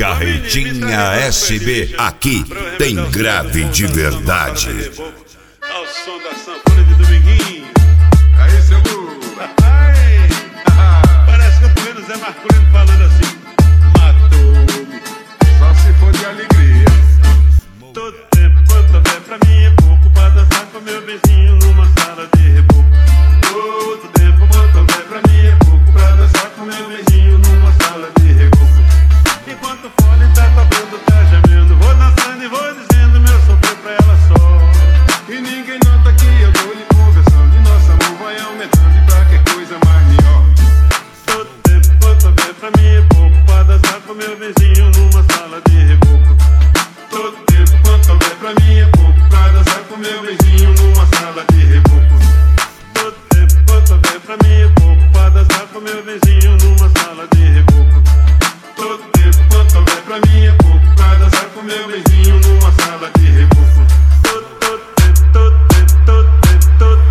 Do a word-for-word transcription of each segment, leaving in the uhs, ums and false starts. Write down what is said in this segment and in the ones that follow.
Carretinha S B, aqui tem grave de verdade. Ao som da sanfona de Dominguinho. Aí, seu Lu. Parece que eu tô vendo o Zé Marculino falando assim: matou-me. Só se for de alegria. Todo tempo quanto houver pra mim é pouco pra dançar com meu vizinho numa sala de reboco. Todo tempo quanto houver pra mim é pouco pra dançar com meu vizinho numa sala de reboco. Enquanto o fone tá tocando, tá gemendo, vou dançando e vou dizendo meu sofrer pra ela só. E ninguém nota que eu tô lhe conversando. E nosso amor vai aumentando e pra que coisa mais melhor. Todo tempo quanto houver pra mim é pouco pra dançar com meu vizinho numa sala de reboco. Todo tempo quanto houver pra mim é pouco pra dançar com meu vizinho numa sala de reboco. Todo tempo quanto houver pra mim é pouco pra dançar com meu vizinho numa sala de reboco. Todo tempo quanto houver pra mim é pouco pra dançar com meu vizinho numa sala de reboco. Todo, todo tempo, todo tempo, todo tempo, todo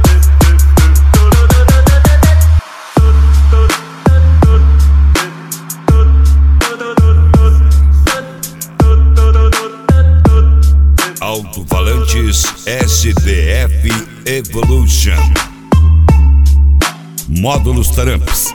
Alto-falantes S D F Evolution. Módulos Taramps.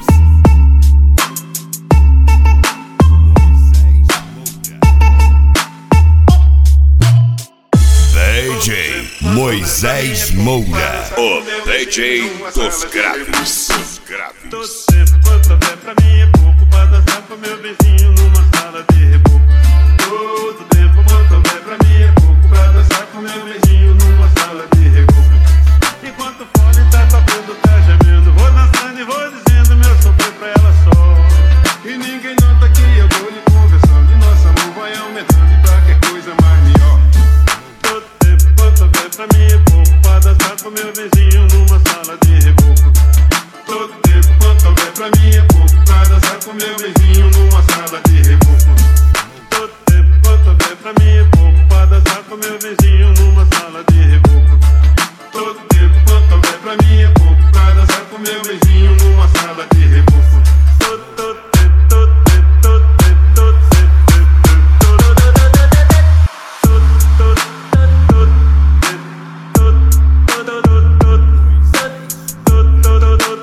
D J Moisés Moura, o D J dos graves. Todo tempo quanto houver pra mim é pouco pra dançar com meu vizinho numa sala de reboco. Todo tempo quanto houver pra mim é pouco pra dançar com meu vizinho numa sala de reboco. Enquanto o fone tá tocando, tá gemendo, vou dançando e vou dizendo meu sofrer pra ela só. E ninguém nota que eu tô lhe conversando. E nosso amor vai aumentando e pra que coisa mais melhor. Todo tempo quanto houver pra mim é pouco pra dançar com meu vizinho numa sala de reboco. Todo tempo quanto houver pra mim é pouco pra dançar com meu vizinho numa sala de reboco. Todo tempo quanto houver pra mim é pouco pra dançar com meu vizinho numa sala de reboco. Todo tempo quanto houver pra mim é pouco pra dançar com meu vizinho numa sala de reboco. Todo, todo tempo, todo tempo, todo tempo, todo tempo, todo tempo, todo, todo, todo tempo, todo, todo, todo, todo, todo, todo, todo,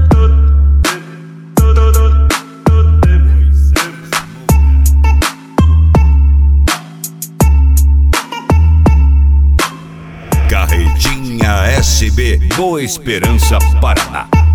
todo, todo tempo. Carretinha S B, Boa Esperança, Paraná.